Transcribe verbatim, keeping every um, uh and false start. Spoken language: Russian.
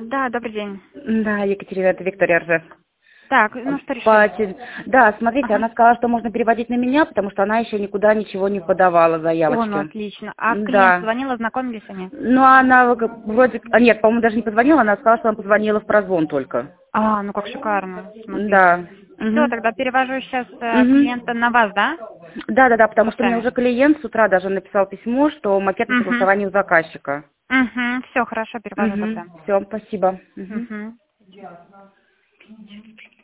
Да, добрый день. Да, Екатерина, это Виктория Ржев. Так, ну что По решили? те- Да, смотрите, Ага. она сказала, что можно переводить на меня, потому что она еще никуда ничего не подавала О, ну заявочки. отлично. А клиент Да. звонил, ознакомились они? Ну, она как- вроде... а, Нет, по-моему, даже не позвонила, она сказала, что она позвонила в прозвон только. А, ну как шикарно, Да. смотрите. Все, Угу. тогда перевожу сейчас Угу. клиента на вас, да? Да, да, да, потому что мне Сами. уже клиент с утра даже написал письмо, что макет на Угу. согласование у заказчика. Угу. Все, хорошо, перевожу Угу. тогда. Все, спасибо. Угу. Угу.